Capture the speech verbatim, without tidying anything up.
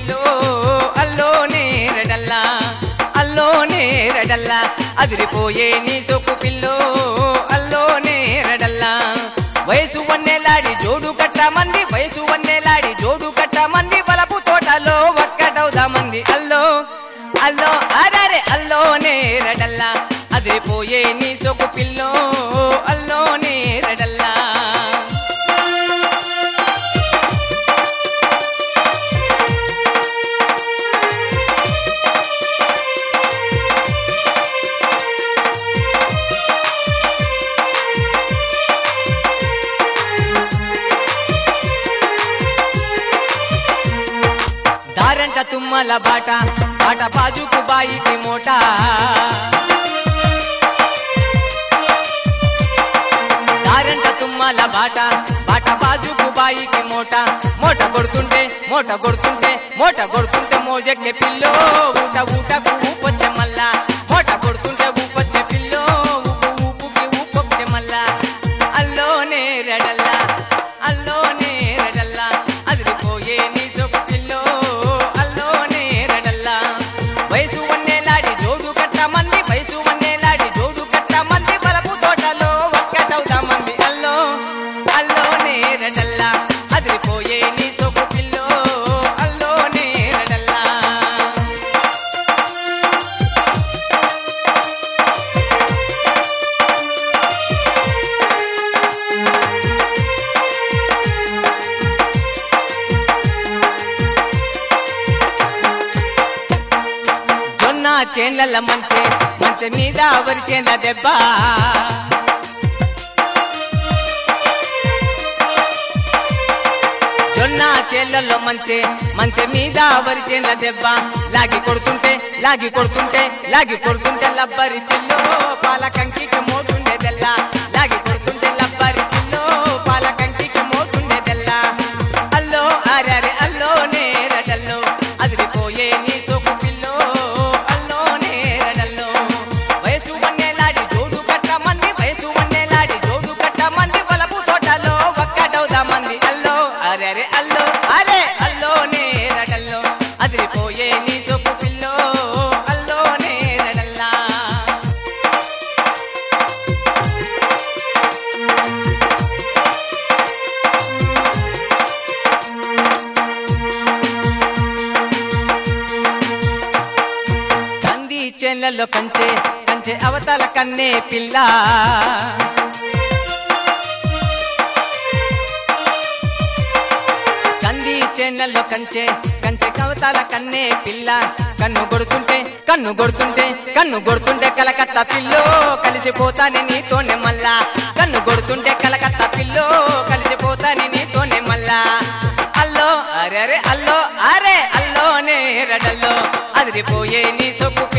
pillow అల్లో నేరడల్లా అల్లో నేరడల్లా అదిరిపోయే నీ సొక్కు పిల్లో అల్లో నేరడల్లా వయసు వన్నెలాడి జోడు కట్ట మంది వయసు వన్నెలాడి జోడు కట్ట మంది బలపు తోటలో ఒక్కటవుదా మంది అల్లో అల్లో అరే అల్లో నేరడల్లా అదిరిపోయే నీ సొక్కు పిల్లో అల్లో నేరడల్లా దారంట తుమ్మల బాట బాట బాజుకు బాయికి మోట దారంట తుమ్మల బాట బాట బాజుకు బాయికి మోట మోట కొడుతుంటే మోట కొడుతుంటే మోట కొడుతుంటే మోజెక్కే పిల్లో ఊట ఊటకు ఊపొచ్చే మల్లా మోట కొడుతుంటే ఊపొచ్చే పిల్లో ఊపు ఊపుకి ఊపొచ్చే మల్లా అల్లో నేరడల్లా అల్లో నేరడల్లా అదిరిపోయే నీ సొక్కు పిల్లో అల్లో నేరడల్లా వయసు వన్నెలాడి జోడు కట్ట మంది వయసు వన్నెలాడి జోడు కట్ట మంది బలపు తోటలో ఒక్కటవుదా మంది అల్లో అల్లో నేరడల్లా అదిరిపోయే నీ సొక్కు పిల్లో అల్లో నేరడల్లా జొన్న చేన్ల మంచే మంచె మీద వరి చేన్ల దెబ్బ జొన్న చేన్లలో మంచే మంచె మీద వరి చేన్ల దెబ్బ లాగి కొడుతుంటే లాగి కొడుతుంటే లాగి కొడుతుంటే లబ్బరి పిల్లో పాల కంకికి మోటుండేదెల్లా లాగి కొడుతుంటే లబ్బరి పిల్లో పాల కంకికి మోటుండేదెల్లా అల్లో అరే అల్లో నేరడల్లో అదిరిపోయే నీ సొక్కు పిల్లో అల్లో నేరడల్లో వయసు వన్నెలాడి జోడు కట్ట మంది వయసు వన్నెలాడి జోడు కట్ట మంది బలపు తోటలో ఒక్కటవుదా మంది అల్లో అరే అల్లో అరే అల్లో నేరడల్లో అదిరిపోయే నీ సొక్కు పిల్లో అల్లో నేరడల్లా కంది చేన్లలో కంచె కంచె అవతల కన్నే పిల్ల కంది చేన్లలో కంచె కంచె కవతాల కన్నే పిల్ల కన్ను కొడుతుంటే కన్ను కొడుతుంటే కన్ను కొడుతుంటే కలకత్తా పిల్లో కలిసిపోతానే నీతోనే మల్లా కన్ను కొడుతుంటే కలకత్తా పిల్లో కలిసిపోతానే నీతోనే మల్లా అల్లో అరే అల్లో అరే అల్లో నేరడల్లో అదిరిపోయే నీ సొక్కు